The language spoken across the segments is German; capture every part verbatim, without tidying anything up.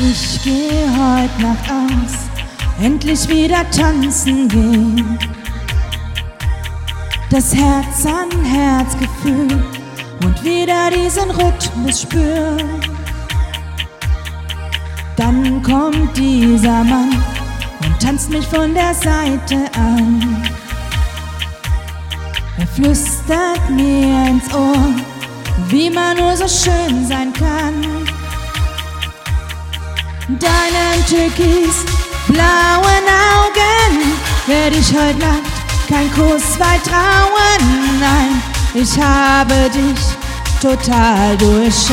Ich geh heut Nacht aus, endlich wieder tanzen gehen. Das Herz an Herzgefühl und wieder diesen Rhythmus spüren. Dann kommt dieser Mann und tanzt mich von der Seite an. Er flüstert mir ins Ohr, wie man nur so schön sein kann. Deinen türkisblauen Augen werd ich heut Nacht kein Kuss weit trauen. Nein, ich habe dich total durchschaut.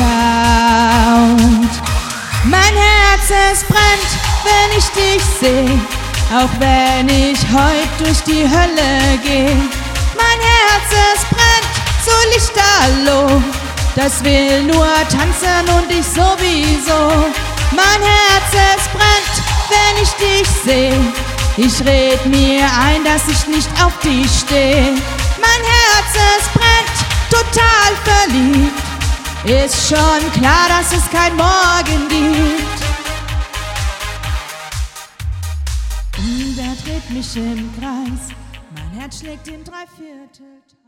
Mein Herz, es brennt, wenn ich dich seh, auch wenn ich heut durch die Hölle geh. Mein Herz, es brennt, so lichterloh, das will nur tanzen und ich sowieso. Mein Herz, es brennt, wenn ich dich seh, ich red mir ein, dass ich nicht auf dich steh. Mein Herz, es brennt, total verliebt, ist schon klar, dass es kein Morgen gibt. Und er dreht mich im Kreis, mein Herz schlägt in drei Viertel.